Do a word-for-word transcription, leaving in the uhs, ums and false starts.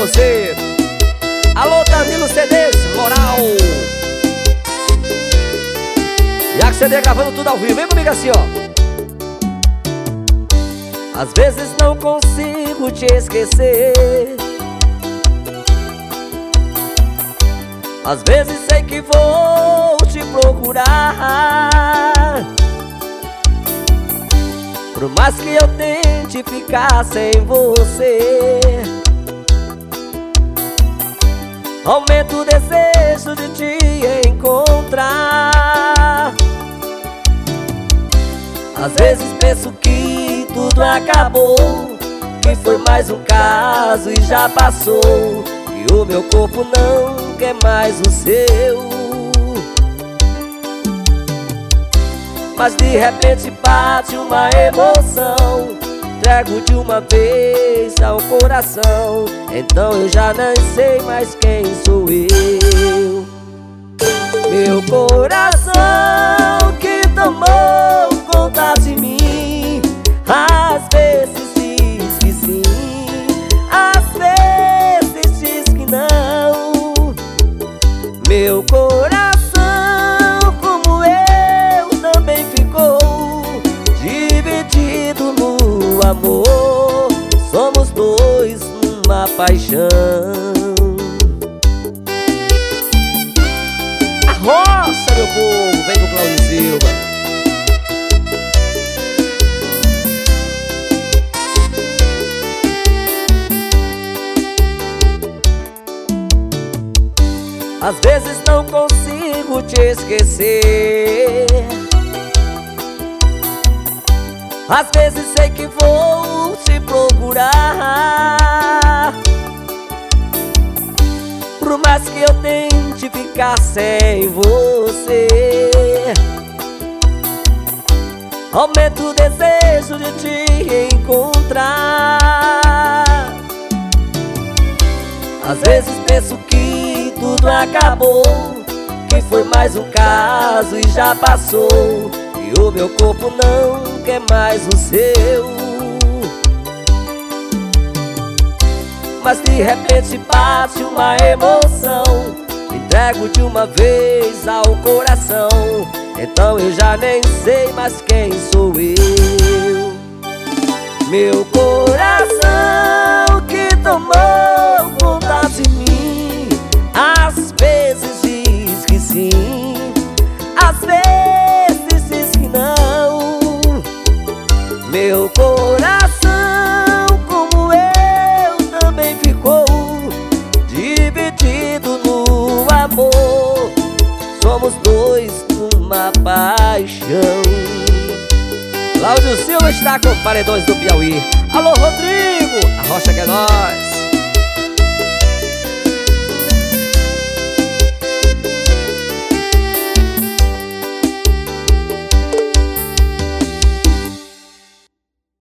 você. Alô, Danilo C Ds, moral. E a C D gravando tudo ao vivo, vem comigo assim, ó. Às vezes não consigo te esquecer, às vezes sei que vou te procurar. Por mais que eu tente ficar sem você, aumenta o desejo de te encontrar. Às vezes penso que tudo acabou, que foi mais um caso e já passou, e o meu corpo não quer mais o seu. Mas de repente bate uma emoção, entrego de uma vez ao coração, então eu já nem sei mais quem sou eu. Meu coração que tomou conta de mim, às vezes diz que sim, às vezes diz que não. Meu coração, como eu, também ficou dividido no amor. Somos dois numa paixão. Arrocha, meu povo, vem com o Cláudio Silva. Às vezes não consigo te esquecer, às vezes sei que vou te procurar. Por mais que eu tente ficar sem você, aumenta o desejo de te encontrar. Às vezes penso que tudo acabou, que foi mais um caso e já passou, e o meu corpo não quer mais o seu. Mas de repente bate uma emoção, me entrego de uma vez ao coração, então eu já nem sei mais quem sou eu. Meu coração que tomou conta de mim, às vezes diz que sim, às vezes diz que não. Meu coração, como eu, também ficou dividido no amor. Somos dois numa paixão. Cláudio Silva está com Paredões do Piauí. Alô, Rodrigo, a rocha que é nós.